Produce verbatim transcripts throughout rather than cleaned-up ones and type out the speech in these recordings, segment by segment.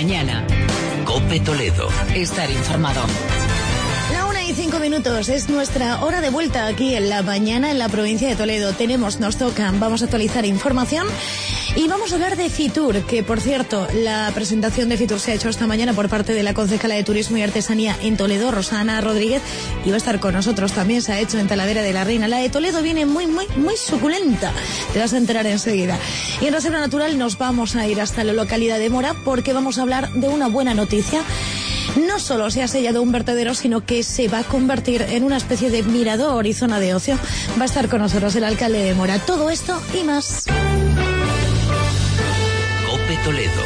mañana. COPE Toledo. Estar informado. La una y cinco minutos es nuestra hora de vuelta aquí en la mañana en la provincia de Toledo. Tenemos, nos tocan, vamos a actualizar información y vamos a hablar de Fitur, que por cierto, la presentación de Fitur se ha hecho esta mañana por parte de la concejala de Turismo y Artesanía en Toledo, Rosana Rodríguez, y va a estar con nosotros también, se ha hecho en Talavera de la Reina. La de Toledo viene muy, muy, muy suculenta, te vas a enterar enseguida. Y en Reserva Natural nos vamos a ir hasta la localidad de Mora porque vamos a hablar de una buena noticia. No solo se ha sellado un vertedero, sino que se va a convertir en una especie de mirador y zona de ocio. Va a estar con nosotros el alcalde de Mora. Todo esto y más. COPE Toledo.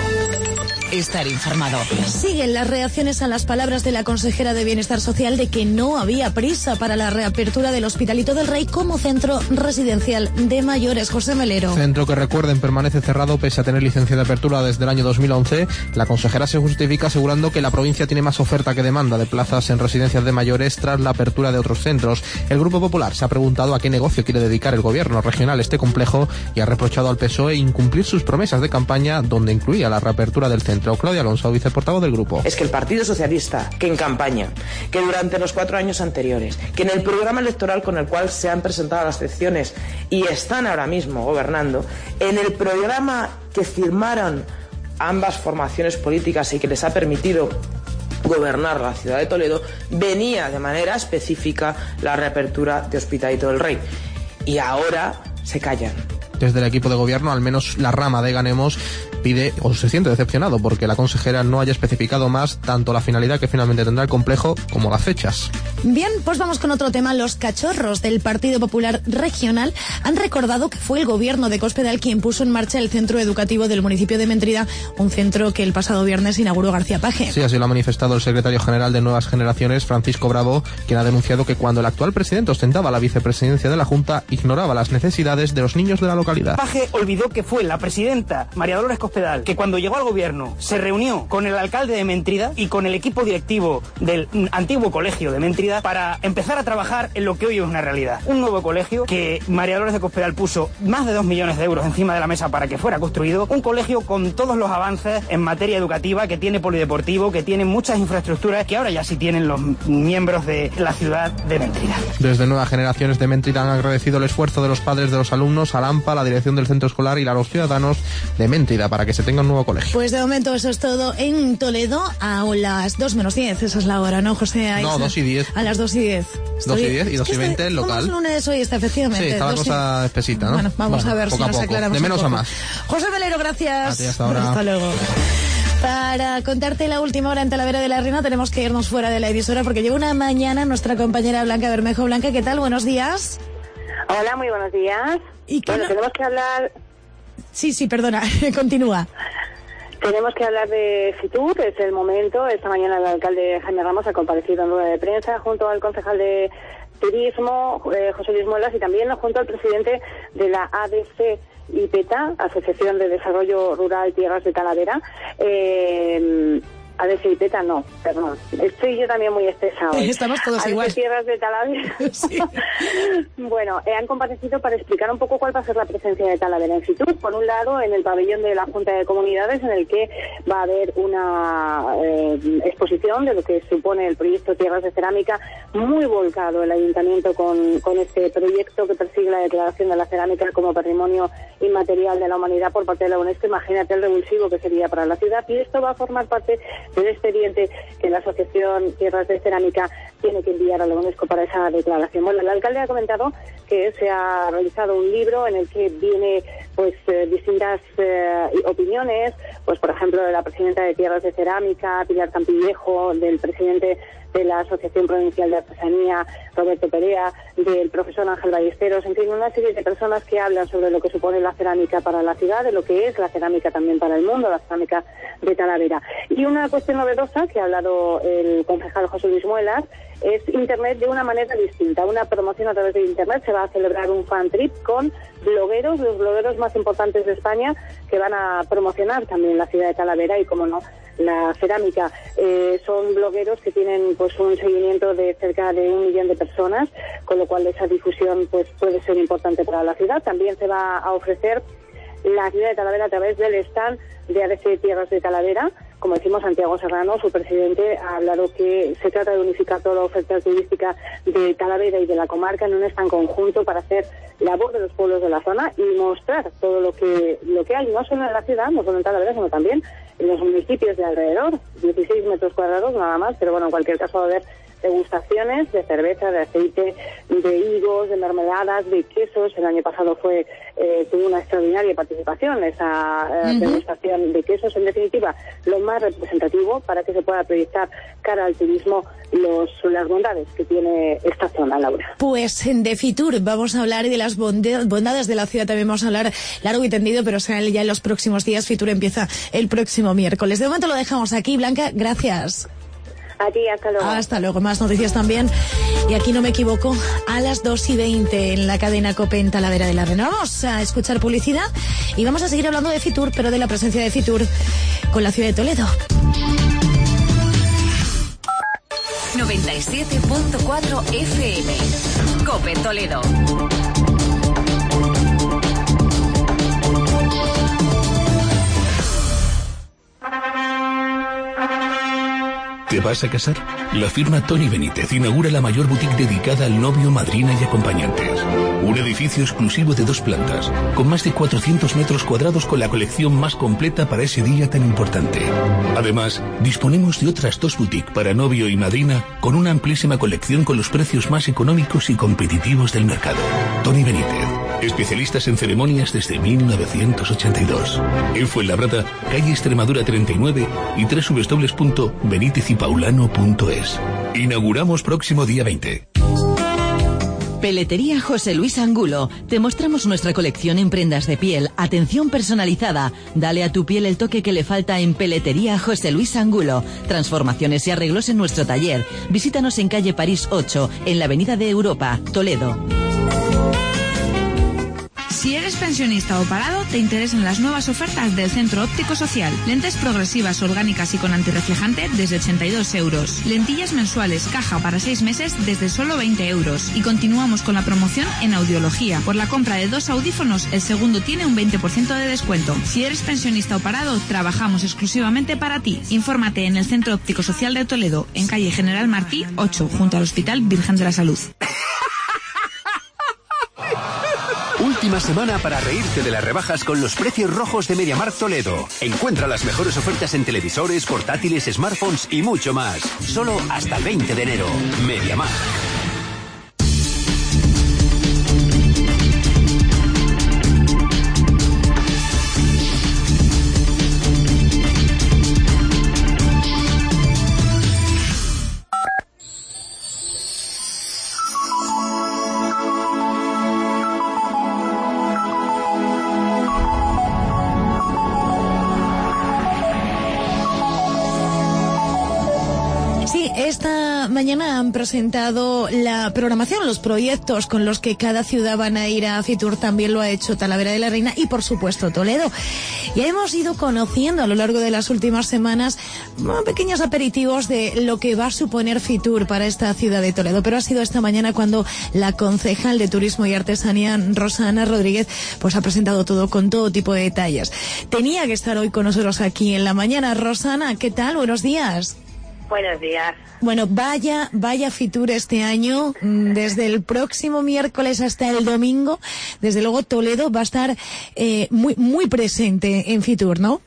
Estar informado. Siguen las reacciones a las palabras de la consejera de Bienestar Social de que no había prisa para la reapertura del Hospitalito del Rey como centro residencial de mayores. José Melero. Centro que, recuerden, permanece cerrado pese a tener licencia de apertura desde el año dos mil once. La consejera se justifica asegurando que la provincia tiene más oferta que demanda de plazas en residencias de mayores tras la apertura de otros centros. El Grupo Popular se ha preguntado a qué negocio quiere dedicar el gobierno regional este complejo y ha reprochado al P S O E incumplir sus promesas de campaña donde incluía la reapertura del centro. Claudia Alonso, viceportavoz del grupo. Es que el Partido Socialista, que en campaña, que durante los cuatro años anteriores, que en el programa electoral con el cual se han presentado las elecciones y están ahora mismo gobernando, en el programa que firmaron ambas formaciones políticas y que les ha permitido gobernar la ciudad de Toledo, venía de manera específica la reapertura de Hospitalito del Rey. Y ahora se callan. Desde el equipo de gobierno, al menos la rama de Ganemos pide o se siente decepcionado porque la consejera no haya especificado más tanto la finalidad que finalmente tendrá el complejo como las fechas. Bien, pues vamos con otro tema. Los cachorros del Partido Popular Regional han recordado que fue el gobierno de Cospedal quien puso en marcha el centro educativo del municipio de Mentrida, un centro que el pasado viernes inauguró García Paje. Sí, así lo ha manifestado el secretario general de Nuevas Generaciones, Francisco Bravo, quien ha denunciado que cuando el actual presidente ostentaba la vicepresidencia de la Junta, ignoraba las necesidades de los niños de la localidad. Paje olvidó que fue la presidenta María Dolores Cospedal que cuando llegó al gobierno se reunió con el alcalde de Mentrida y con el equipo directivo del antiguo colegio de Mentrida para empezar a trabajar en lo que hoy es una realidad. Un nuevo colegio que María Dolores de Cospedal puso más de dos millones de euros encima de la mesa para que fuera construido. Un colegio con todos los avances en materia educativa, que tiene polideportivo, que tiene muchas infraestructuras que ahora ya sí tienen los miembros de la ciudad de Mentrida. Desde Nuevas Generaciones de Mentrida han agradecido el esfuerzo de los padres de los alumnos, a la AMPA, la dirección del centro escolar y a los ciudadanos de Mentrida para que se tenga un nuevo colegio. Pues de momento eso es todo en Toledo a las dos menos diez, esa es la hora, ¿no, José? Ahí no, está. dos y diez. A las dos y diez. dos y diez y dos y veinte el local. Es lunes hoy, está efectivamente. Sí, está la cosa y... espesita, ¿no? Bueno, vamos bueno, a ver si nos aclaramos. De menos a más. José Melero, gracias. A ti, hasta ahora. Hasta luego. Para contarte la última hora en Talavera de la Reina tenemos que irnos fuera de la emisora porque lleva una mañana nuestra compañera Blanca Bermejo. Blanca, ¿qué tal? Buenos días. Hola, muy buenos días. ¿Y bueno, no... tenemos que hablar... Sí, sí, perdona, continúa. Tenemos que hablar de Fitur, es el momento. Esta mañana el alcalde Jaime Ramos ha comparecido en rueda de prensa junto al concejal de Turismo, eh, José Luis Muelas, y también junto al presidente de la A D C I P E T A, Asociación de Desarrollo Rural Tierras de Talavera. Eh, A D C I P E T A no, perdón. Estoy yo también muy espesa hoy. Estamos todos A D C igual. Tierras de Talavera. Sí. Bueno, eh, han comparecido para explicar un poco cuál va a ser la presencia de Talavera en Fitur. Por un lado, en el pabellón de la Junta de Comunidades, en el que va a haber una eh, exposición de lo que supone el proyecto Tierras de Cerámica, muy volcado el ayuntamiento con, con este proyecto que persigue la declaración de la cerámica como patrimonio inmaterial de la humanidad por parte de la UNESCO. Imagínate el revulsivo que sería para la ciudad, y esto va a formar parte del expediente que la Asociación Tierras de Cerámica tiene que enviar a la UNESCO para esa declaración. Bueno, el alcalde ha comentado que se ha realizado un libro en el que viene pues eh, distintas eh, opiniones, pues por ejemplo de la presidenta de Tierras de Cerámica, Pilar Campillejo, del presidente de la Asociación Provincial de Artesanía, Roberto Perea, del profesor Ángel Ballesteros, en fin, una serie de personas que hablan sobre lo que supone la cerámica para la ciudad, de lo que es la cerámica también para el mundo, la cerámica de Talavera. Y una cuestión novedosa que ha hablado el concejal José Luis Muelas es Internet de una manera distinta, una promoción a través de Internet. Se va a celebrar un fan trip con blogueros, los blogueros más importantes de España, que van a promocionar también la ciudad de Talavera y, como no, la cerámica. Eh, son blogueros que tienen pues un seguimiento de cerca de un millón de personas, con lo cual esa difusión pues puede ser importante para la ciudad. También se va a ofrecer la ciudad de Talavera a través del stand de A D C Tierras de Talavera. Como decimos, Santiago Serrano, su presidente, ha hablado que se trata de unificar toda la oferta turística de Talavera y de la comarca en un stand conjunto para hacer labor de los pueblos de la zona y mostrar todo lo que lo que hay, no solo en la ciudad, no solo en Talavera, sino también en los municipios de alrededor, dieciséis metros cuadrados nada más, pero bueno, en cualquier caso va a haber degustaciones de cerveza, de aceite, de higos, de mermeladas, de quesos. El año pasado fue eh, tuvo una extraordinaria participación esa eh, uh-huh. degustación de quesos. En definitiva, lo más representativo para que se pueda proyectar cara al turismo los, las bondades que tiene esta zona, Laura. Pues de Fitur vamos a hablar y de las bondades de la ciudad también vamos a hablar largo y tendido, pero será ya en los próximos días. Fitur empieza el próximo miércoles. De momento lo dejamos aquí. Blanca, gracias. A ti, hasta luego. Hasta luego. Más noticias también. Y aquí no me equivoco, a las dos y veinte en la cadena COPE en Talavera de la Reina. Vamos a escuchar publicidad y vamos a seguir hablando de Fitur, pero de la presencia de Fitur con la ciudad de Toledo. noventa y siete punto cuatro F M. COPE Toledo. ¿Te vas a casar? La firma Tony Benítez inaugura la mayor boutique dedicada al novio, madrina y acompañantes. Un edificio exclusivo de dos plantas, con más de cuatrocientos metros cuadrados con la colección más completa para ese día tan importante. Además, disponemos de otras dos boutiques para novio y madrina con una amplísima colección con los precios más económicos y competitivos del mercado. Tony Benítez, especialistas en ceremonias desde mil novecientos ochenta y dos. En Fuenlabrada, calle Extremadura treinta y nueve y doble u doble u doble u punto benítez y paulano punto es. Inauguramos próximo día veinte. Peletería José Luis Angulo. Te mostramos nuestra colección en prendas de piel, atención personalizada. Dale a tu piel el toque que le falta en Peletería José Luis Angulo. Transformaciones y arreglos en nuestro taller. Visítanos en calle París ocho, en la Avenida de Europa, Toledo. Si eres pensionista o parado, te interesan las nuevas ofertas del Centro Óptico Social. Lentes progresivas, orgánicas y con antirreflejante desde ochenta y dos euros. Lentillas mensuales, caja para seis meses desde solo veinte euros. Y continuamos con la promoción en audiología. Por la compra de dos audífonos, el segundo tiene un veinte por ciento de descuento. Si eres pensionista o parado, trabajamos exclusivamente para ti. Infórmate en el Centro Óptico Social de Toledo, en calle General Martí ocho, junto al Hospital Virgen de la Salud. Última semana para reírte de las rebajas con los precios rojos de MediaMarkt Toledo. Encuentra las mejores ofertas en televisores, portátiles, smartphones y mucho más. Solo hasta el veinte de enero. MediaMarkt. Esta mañana han presentado la programación, los proyectos con los que cada ciudad van a ir a Fitur. También lo ha hecho Talavera de la Reina y, por supuesto, Toledo. Ya hemos ido conociendo a lo largo de las últimas semanas pequeños aperitivos de lo que va a suponer Fitur para esta ciudad de Toledo. Pero ha sido esta mañana cuando la concejal de Turismo y Artesanía, Rosana Rodríguez, pues ha presentado todo con todo tipo de detalles. Tenía que estar hoy con nosotros aquí en la mañana. Rosana, ¿qué tal? Buenos días. Buenos días. Bueno, vaya, vaya Fitur este año, desde el próximo miércoles hasta el domingo. Desde luego Toledo va a estar eh, muy, muy presente en Fitur, ¿no?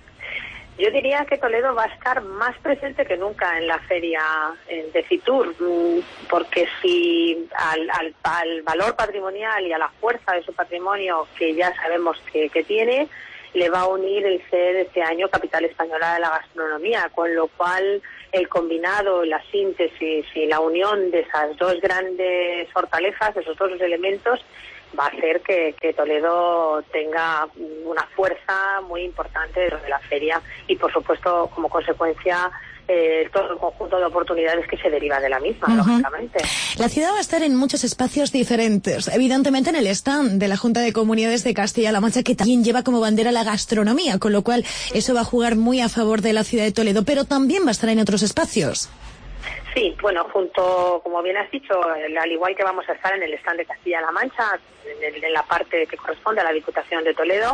Yo diría que Toledo va a estar más presente que nunca en la feria de Fitur, porque si al, al, al valor patrimonial y a la fuerza de su patrimonio, que ya sabemos que, que tiene, le va a unir el ser este año capital española de la gastronomía, con lo cual el combinado, la síntesis y la unión de esas dos grandes fortalezas, esos dos elementos, va a hacer que, que Toledo tenga una fuerza muy importante dentro de la feria y, por supuesto, como consecuencia, eh, todo el conjunto de oportunidades que se deriva de la misma, uh-huh. lógicamente. La ciudad va a estar en muchos espacios diferentes, evidentemente en el stand de la Junta de Comunidades de Castilla-La Mancha, que también lleva como bandera la gastronomía, con lo cual eso va a jugar muy a favor de la ciudad de Toledo, pero también va a estar en otros espacios. Sí, bueno, junto, como bien has dicho, al igual que vamos a estar en el stand de Castilla-La Mancha, en, el, en la parte que corresponde a la Diputación de Toledo,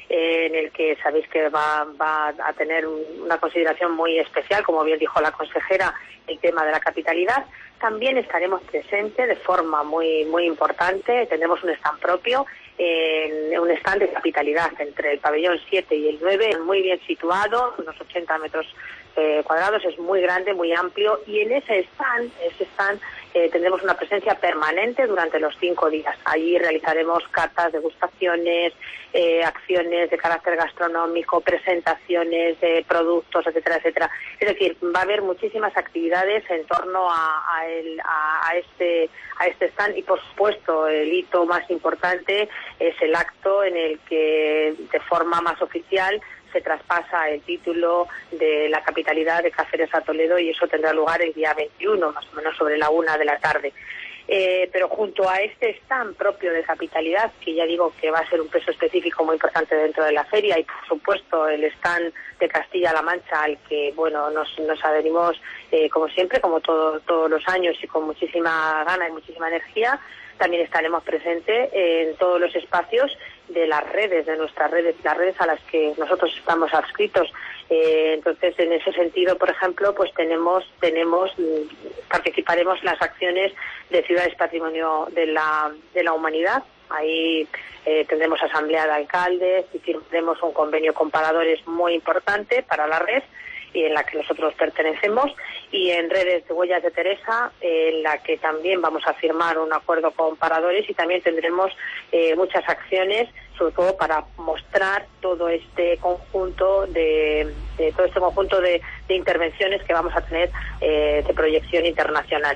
eh, en el que sabéis que va, va a tener un, una consideración muy especial, como bien dijo la consejera, el tema de la capitalidad. También estaremos presentes de forma muy muy importante, tendremos un stand propio, eh, un stand de capitalidad entre el pabellón siete y el nueve, muy bien situado, unos ochenta metros eh, cuadrados, es muy grande, muy amplio, y en ese stand, ese stand eh, tendremos una presencia permanente durante los cinco días. Allí realizaremos catas, degustaciones, eh, acciones de carácter gastronómico, presentaciones de productos, etcétera, etcétera. Es decir, va a haber muchísimas actividades en torno a, a, el, a, a este a este stand, y por supuesto el hito más importante es el acto en el que de forma más oficial se traspasa el título de la capitalidad de Cáceres a Toledo, y eso tendrá lugar el día veintiuno, más o menos sobre la una de la tarde. Eh, pero junto a este stand propio de capitalidad, que ya digo que va a ser un peso específico muy importante dentro de la feria, y por supuesto el stand de Castilla-La Mancha, al que bueno nos, nos adherimos eh, como siempre, como todo, todos los años, y con muchísima gana y muchísima energía. También estaremos presentes en todos los espacios de las redes, de nuestras redes, las redes a las que nosotros estamos adscritos. Eh, entonces, en ese sentido, por ejemplo, pues tenemos, tenemos, participaremos en las acciones de Ciudades Patrimonio de la, de la Humanidad. Ahí eh, tendremos asamblea de alcaldes y firmaremos un convenio con paradores muy importante para la red, y en la que nosotros pertenecemos, y en redes de Huellas de Teresa, eh, en la que también vamos a firmar un acuerdo con paradores, y también tendremos eh, muchas acciones, sobre todo para mostrar todo este conjunto de, de todo este conjunto de, de intervenciones que vamos a tener eh, de proyección internacional.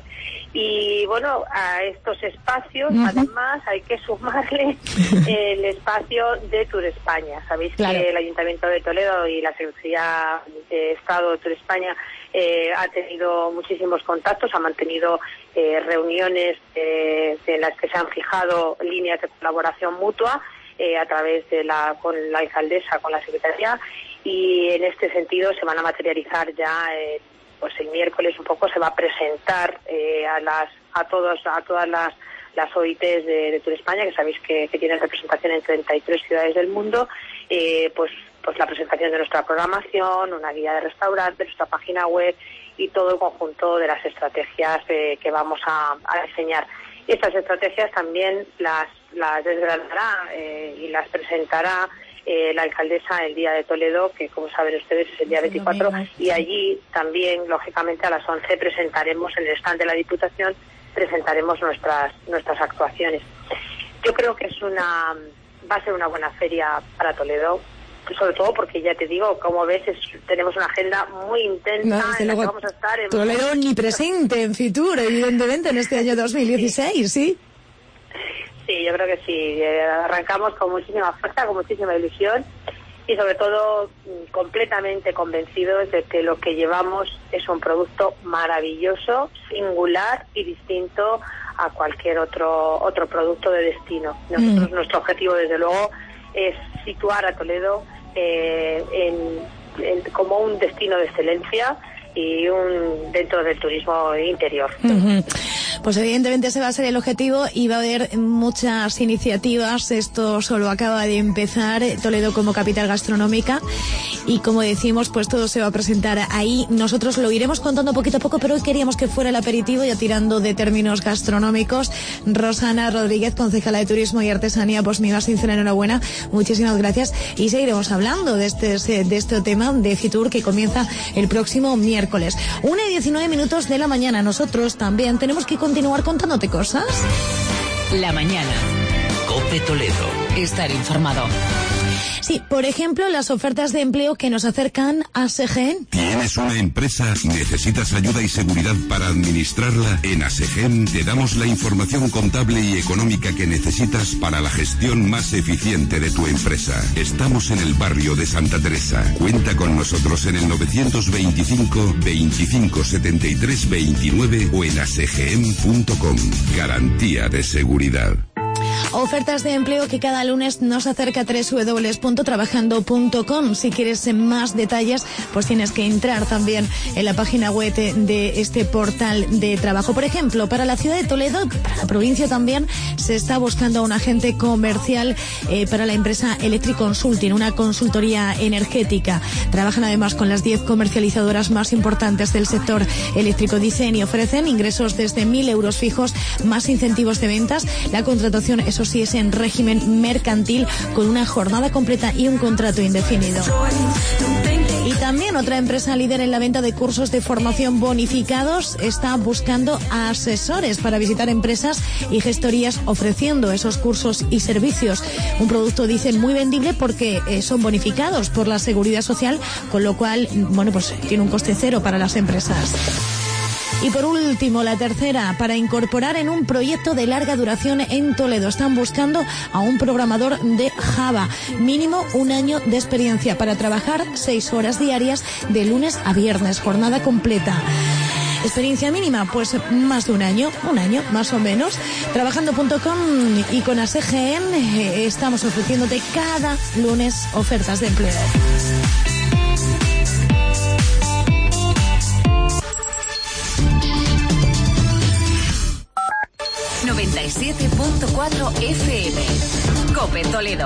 Y bueno, a estos espacios, uh-huh, además hay que sumarle el espacio de Tour España. Sabéis claro. que el Ayuntamiento de Toledo y la Secretaría de Estado de Tour España eh, ha tenido muchísimos contactos, ha mantenido eh, reuniones eh, en las que se han fijado líneas de colaboración mutua eh, a través de la con la alcaldesa, con la Secretaría, y en este sentido se van a materializar ya eh, pues el miércoles un poco se va a presentar eh, a las a todos a todas las las O I Tes de, de Tour España, que sabéis que, que tienen representación en treinta y tres ciudades del mundo, eh, pues pues la presentación de nuestra programación, una guía de restaurantes, nuestra página web y todo el conjunto de las estrategias eh, que vamos a, a diseñar. Estas estrategias también las las desgranará eh, y las presentará Eh, la alcaldesa el día de Toledo, que como saben ustedes es el día veinticuatro, y allí también, lógicamente, a las once presentaremos en el stand de la Diputación, presentaremos nuestras nuestras actuaciones. Yo creo que es una va a ser una buena feria para Toledo, sobre todo porque, ya te digo, como ves, es, tenemos una agenda muy intensa, no, en la que vamos a estar en Toledo omnipresente en Fitur, evidentemente, en este año dos mil dieciséis, ¿sí? Sí, yo creo que sí. Arrancamos con muchísima fuerza, con muchísima ilusión, y sobre todo completamente convencidos de que lo que llevamos es un producto maravilloso, singular y distinto a cualquier otro otro producto de destino. Nosotros, mm. nuestro objetivo, desde luego, es situar a Toledo eh, en, en, como un destino de excelencia y un dentro del turismo interior. Uh-huh. Pues evidentemente ese va a ser el objetivo, y va a haber muchas iniciativas. Esto solo acaba de empezar, Toledo como capital gastronómica, y como decimos, pues todo se va a presentar ahí. Nosotros lo iremos contando poquito a poco, pero hoy queríamos que fuera el aperitivo, ya tirando de términos gastronómicos. Rosana Rodríguez, concejala de Turismo y Artesanía, pues mi más sincera enhorabuena, muchísimas gracias, y seguiremos hablando de este de este tema de Fitur, que comienza el próximo miércoles. Una y diecinueve minutos de la mañana. Nosotros también tenemos que continuar contándote cosas. La mañana. COPE Toledo. Estar informado. Sí, por ejemplo, las ofertas de empleo que nos acercan a SEGEN. ¿Tienes una empresa? ¿Necesitas ayuda y seguridad para administrarla? En ASEGEN te damos la información contable y económica que necesitas para la gestión más eficiente de tu empresa. Estamos en el barrio de Santa Teresa. Cuenta con nosotros en el novecientos veinticinco, veinticinco setenta y tres veintinueve o en asegen punto com. Garantía de seguridad. Ofertas de empleo que cada lunes nos acerca a doble u doble u doble u punto trabajando punto com. Si quieres más detalles, pues tienes que entrar también en la página web de este portal de trabajo. Por ejemplo, para la ciudad de Toledo, para la provincia también, se está buscando a un agente comercial eh, para la empresa Electric Consulting, una consultoría energética. Trabajan además con las diez comercializadoras más importantes del sector eléctrico. Dicen y ofrecen ingresos desde mil euros fijos, más incentivos de ventas. La contratación, eso sí, es en régimen mercantil, con una jornada completa y un contrato indefinido. Y también otra empresa líder en la venta de cursos de formación bonificados está buscando a asesores para visitar empresas y gestorías ofreciendo esos cursos y servicios. Un producto, dicen, muy vendible porque eh, son bonificados por la Seguridad Social, con lo cual, bueno, pues tiene un coste cero para las empresas. Y por último, la tercera, para incorporar en un proyecto de larga duración en Toledo. Están buscando a un programador de Java, mínimo un año de experiencia, para trabajar seis horas diarias de lunes a viernes, jornada completa. Experiencia mínima, pues más de un año, un año más o menos. Trabajando punto com y con A S G N eh, estamos ofreciéndote cada lunes ofertas de empleo. noventa y siete punto cuatro F M. COPE Toledo.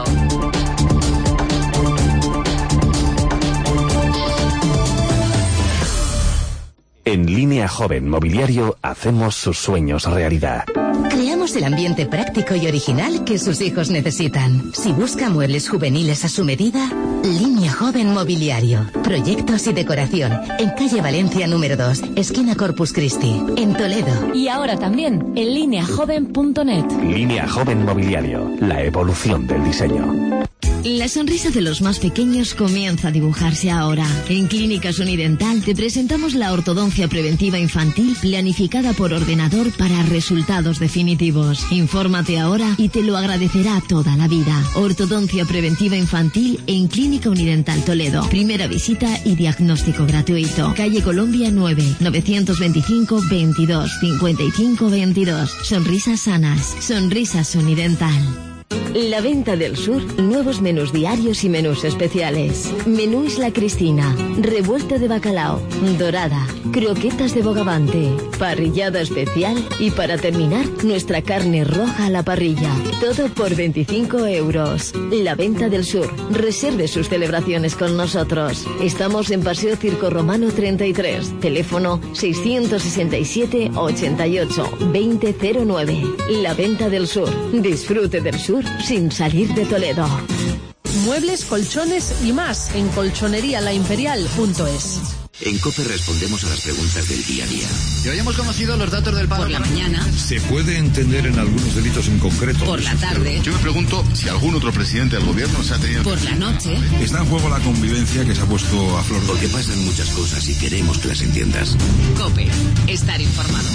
En Línea Joven Mobiliario hacemos sus sueños realidad. Creamos el ambiente práctico y original que sus hijos necesitan. Si busca muebles juveniles a su medida, Línea Joven Mobiliario. Proyectos y decoración. En calle Valencia número dos, esquina Corpus Christi, en Toledo. Y ahora también en línea joven punto net. Línea Joven Mobiliario. La evolución del diseño. La sonrisa de los más pequeños comienza a dibujarse ahora. En Clínicas Unidental te presentamos la ortodoncia preventiva infantil planificada por ordenador para resultados definitivos. Infórmate ahora y te lo agradecerá toda la vida. Ortodoncia preventiva infantil en Clínica Unidental Toledo. Primera visita y diagnóstico gratuito. Calle Colombia nueve, novecientos veinticinco, veintidós, cincuenta y cinco, veintidós. Sonrisas sanas. Sonrisas Unidental. La Venta del Sur, nuevos menús diarios y menús especiales. Menú Isla Cristina, revuelto de bacalao, dorada, croquetas de bogavante, parrillada especial y para terminar, nuestra carne roja a la parrilla. Todo por veinticinco euros. La Venta del Sur, reserve sus celebraciones con nosotros. Estamos en Paseo Circo Romano treinta y tres, teléfono seiscientos sesenta y siete, ochenta y ocho, veinte cero nueve. La Venta del Sur, disfrute del sur sin salir de Toledo. Muebles, colchones y más en colchonería la imperial punto es. En COPE respondemos a las preguntas del día a día. Y hoy hemos conocido los datos del paro. Por la mañana. ¿Se puede entender en algunos delitos en concreto? Por la tarde. Yo me pregunto si algún otro presidente del gobierno se ha tenido... Por la noche. Está en juego la convivencia que se ha puesto a flor de... Porque pasan muchas cosas y queremos que las entiendas. COPE. Estar informado.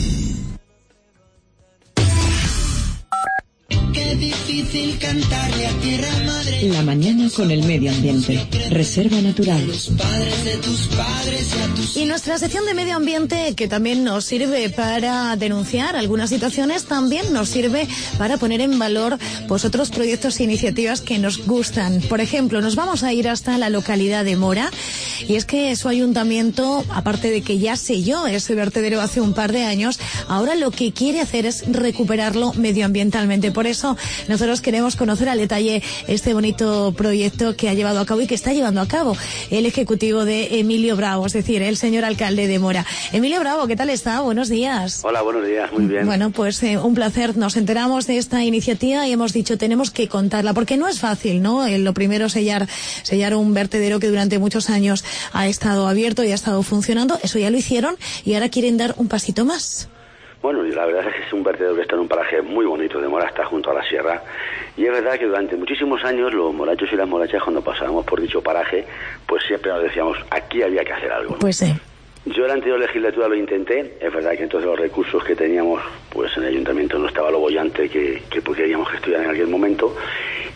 Qué difícil cantarle a tierra madre. La mañana con el medio ambiente. Reserva natural. Y nuestra sección de medio ambiente, que también nos sirve para denunciar algunas situaciones, también nos sirve para poner en valor pues otros proyectos e iniciativas que nos gustan. Por ejemplo, nos vamos a ir hasta la localidad de Mora, y es que su ayuntamiento, aparte de que ya selló ese vertedero hace un par de años, ahora lo que quiere hacer es recuperarlo medioambientalmente. Por eso nosotros queremos conocer al detalle este bonito proyecto que ha llevado a cabo y que está llevando a cabo el ejecutivo de Emilio Bravo, es decir, el señor alcalde de Mora. Emilio Bravo, ¿qué tal está? Buenos días. Hola, buenos días, muy bien. Bueno, pues eh, un placer. Nos enteramos de esta iniciativa y hemos dicho tenemos que contarla, porque no es fácil, ¿no? Eh, lo primero, sellar, sellar un vertedero que durante muchos años ha estado abierto y ha estado funcionando. Eso ya lo hicieron y ahora quieren dar un pasito más. Bueno, la verdad es que es un vertedero que está en un paraje muy bonito de Mora, está junto a la sierra, y es verdad que durante muchísimos años los morachos y las morachas, cuando pasábamos por dicho paraje, pues siempre nos decíamos, aquí había que hacer algo, ¿no? Pues sí. Yo en la anterior legislatura lo intenté, es verdad que entonces los recursos que teníamos pues en el ayuntamiento no estaba lo bollante que, que podíamos gestionar en aquel momento,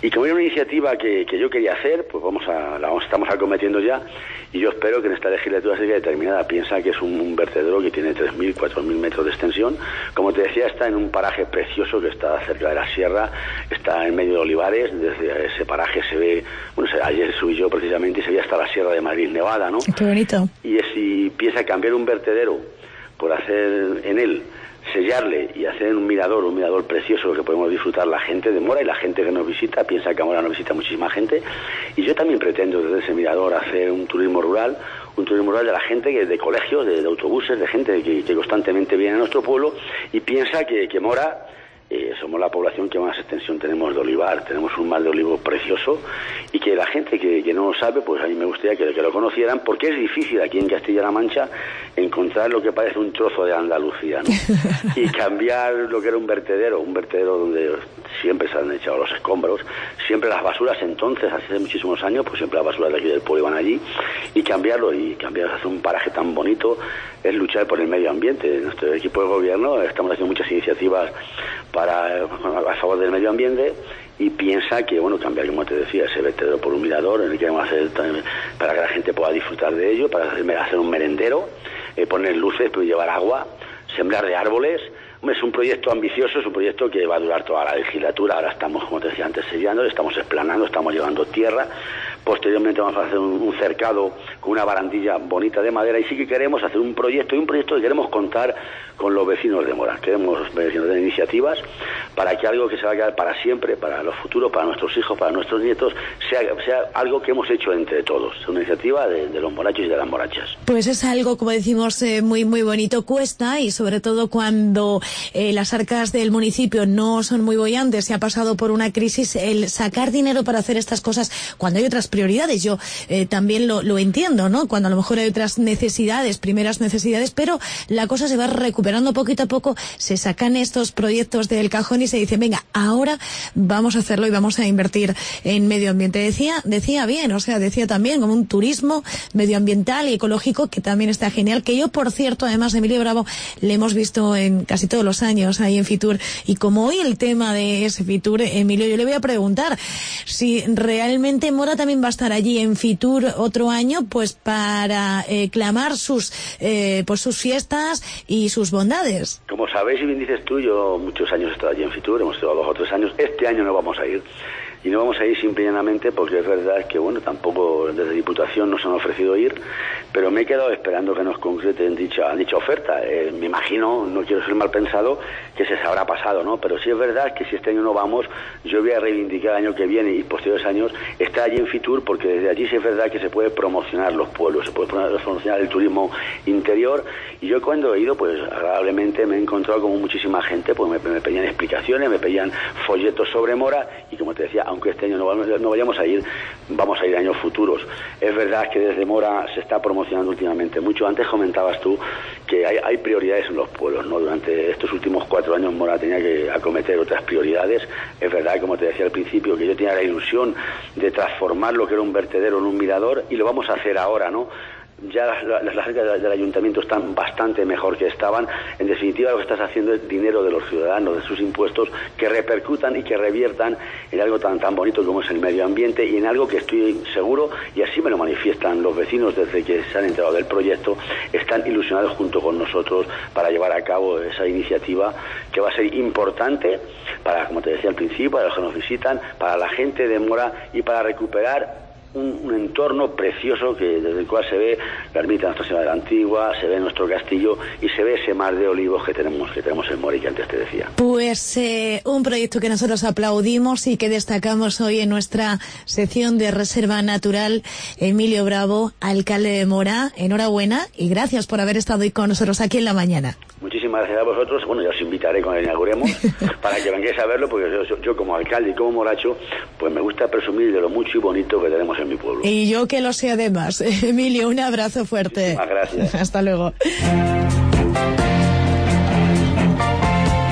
Y como era una iniciativa que, que yo quería hacer, pues vamos a, la estamos acometiendo ya, y yo espero que en esta legislatura se quede determinada. Piensa que es un, un vertedero que tiene tres mil, cuatro mil metros de extensión. Como te decía, está en un paraje precioso que está cerca de la sierra, está en medio de olivares. Desde ese paraje se ve, bueno, ayer subí yo precisamente y se ve hasta la Sierra de Madrid Nevada, ¿no? Qué bonito. Y si piensa cambiar un vertedero por hacer en él, sellarle y hacer un mirador, un mirador precioso que podemos disfrutar la gente de Mora y la gente que nos visita, piensa que a Mora nos visita muchísima gente, y yo también pretendo desde ese mirador hacer un turismo rural, un turismo rural de la gente, que de colegios, de, de autobuses, de gente que, que constantemente viene a nuestro pueblo y piensa que, que Mora... Eh, somos la población que más extensión tenemos de olivar, tenemos un mar de olivo precioso, y que la gente que, que no lo sabe, pues a mí me gustaría que, que lo conocieran, porque es difícil aquí en Castilla-La Mancha encontrar lo que parece un trozo de Andalucía, ¿no? Y cambiar lo que era un vertedero, un vertedero donde siempre se han echado los escombros, siempre las basuras, entonces, hace muchísimos años, pues siempre las basuras de aquí del pueblo iban allí, y cambiarlo, y cambiar, hacer un paraje tan bonito, es luchar por el medio ambiente. Nuestro equipo de gobierno estamos haciendo muchas iniciativas para, a favor del medio ambiente, y piensa que, bueno, cambiar, como te decía, ese vertedero por un mirador, en el que queremos hacer para que la gente pueda disfrutar de ello, para hacer, hacer un merendero, eh, poner luces, pero llevar agua, sembrar de árboles. Hombre, es un proyecto ambicioso, es un proyecto que va a durar toda la legislatura. Ahora estamos, como te decía antes, sellando, estamos explanando, estamos llevando tierra. Posteriormente vamos a hacer un, un cercado con una barandilla bonita de madera, y sí que queremos hacer un proyecto, y un proyecto que queremos contar con los vecinos de Mora. Queremos vecinos de iniciativas para que algo que se va a quedar para siempre, para los futuros, para nuestros hijos, para nuestros nietos, sea, sea algo que hemos hecho entre todos. Es una iniciativa de, de los morachos y de las morachas. Pues es algo, como decimos, eh, muy muy bonito. Cuesta, y sobre todo cuando eh, las arcas del municipio no son muy bollantes, se ha pasado por una crisis, el sacar dinero para hacer estas cosas cuando hay otras prioridades. Yo eh, también lo, lo entiendo, ¿no? Cuando a lo mejor hay otras necesidades, primeras necesidades, pero la cosa se va recuperando poquito a poco, se sacan estos proyectos del cajón y se dice, venga, ahora vamos a hacerlo y vamos a invertir en medio ambiente. Decía, decía bien, o sea, decía también como un turismo medioambiental y ecológico que también está genial, que yo, por cierto, además de Emilio Bravo, le hemos visto en casi todos los años ahí en Fitur, y como hoy el tema de ese Fitur, Emilio, yo le voy a preguntar si realmente Mora también va a estar allí en Fitur otro año, pues para eh, clamar sus eh, pues sus fiestas y sus bondades. Como sabéis y bien dices tú, yo muchos años he estado allí en Fitur, hemos estado dos o tres años. Este año no vamos a ir, y no vamos a ir simple y llanamente porque es verdad que, bueno, tampoco desde Diputación nos han ofrecido ir, pero me he quedado esperando que nos concreten dicha, dicha oferta. Eh, me imagino, no quiero ser mal pensado, que se habrá pasado, ¿no? Pero sí es verdad que si este año no vamos, yo voy a reivindicar el año que viene y posteriores años estar allí en Fitur, porque desde allí sí es verdad que se puede promocionar los pueblos, se puede promocionar el turismo interior, y yo cuando he ido, pues agradablemente me he encontrado como muchísima gente, pues me, me pedían explicaciones, me pedían folletos sobre Mora, y como te decía, aunque este año no, no vayamos a ir, vamos a ir años futuros. Es verdad que desde Mora se está promocionando últimamente mucho. Antes comentabas tú que hay, hay prioridades en los pueblos, ¿no? Durante estos últimos cuatro años Mora tenía que acometer otras prioridades. Es verdad, como te decía al principio, que yo tenía la ilusión de transformar lo que era un vertedero en un mirador, y lo vamos a hacer ahora, ¿no? Ya las, las, las arcas del ayuntamiento están bastante mejor que estaban. En definitiva, lo que estás haciendo es dinero de los ciudadanos, de sus impuestos, que repercutan y que reviertan en algo tan tan bonito como es el medio ambiente, y en algo que estoy seguro, y así me lo manifiestan los vecinos desde que se han enterado del proyecto, están ilusionados junto con nosotros para llevar a cabo esa iniciativa que va a ser importante para, como te decía al principio, para los que nos visitan, para la gente de Mora, y para recuperar Un, un entorno precioso que desde el cual se ve la ermita de Nuestra Señora de la Antigua, se ve nuestro castillo y se ve ese mar de olivos que tenemos que tenemos en Mora, que antes te decía. Pues eh, un proyecto que nosotros aplaudimos y que destacamos hoy en nuestra sección de Reserva Natural. Emilio Bravo, alcalde de Mora, enhorabuena y gracias por haber estado hoy con nosotros aquí en la mañana. Muchísimas gracias a vosotros. Bueno, ya os invitaré cuando inauguremos para que vengáis a verlo, porque yo, yo como alcalde y como moracho, pues me gusta presumir de lo mucho y bonito que tenemos en mi pueblo. Y yo que lo sé además. Emilio, un abrazo fuerte. Muchísimas gracias. Hasta luego.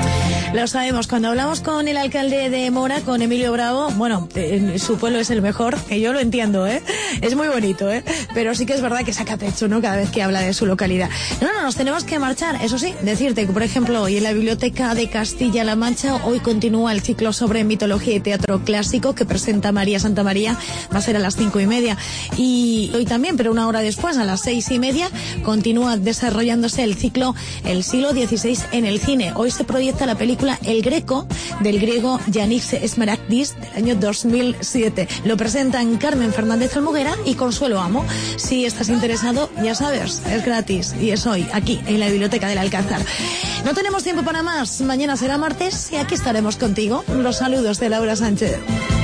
Lo sabemos. Cuando hablamos con el alcalde de Mora, con Emilio Bravo, bueno, eh, su pueblo es el mejor, que yo lo entiendo, ¿eh? Es muy bonito, ¿eh? Pero sí que es verdad que saca pecho, ¿no? Cada vez que habla de su localidad. No, no, nos tenemos que marchar. Eso sí, decirte que, por ejemplo, hoy en la Biblioteca de Castilla-La Mancha, hoy continúa el ciclo sobre mitología y teatro clásico que presenta María Santamaría. Va a ser a las cinco y media. Y hoy también, pero una hora después, a las seis y media, continúa desarrollándose el ciclo El siglo dieciséis en el cine. Hoy se proyecta la película El Greco, del griego Yannis Smaragdis, del año dos mil siete. Lo presentan Carmen Fernández Almoguera y Consuelo Amo. Si estás interesado, ya sabes, es gratis y es hoy, aquí, en la Biblioteca del Alcázar. No tenemos tiempo para más. Mañana será martes y aquí estaremos contigo. Los saludos de Laura Sánchez.